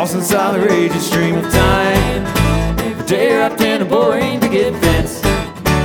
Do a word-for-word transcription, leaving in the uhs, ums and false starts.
lost inside the raging stream of time. Every day wrapped in a boring picket